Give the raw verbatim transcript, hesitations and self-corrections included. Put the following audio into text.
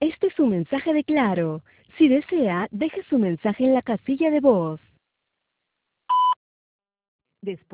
Este es un mensaje de Claro. Si desea, deje su mensaje en la casilla de voz. Después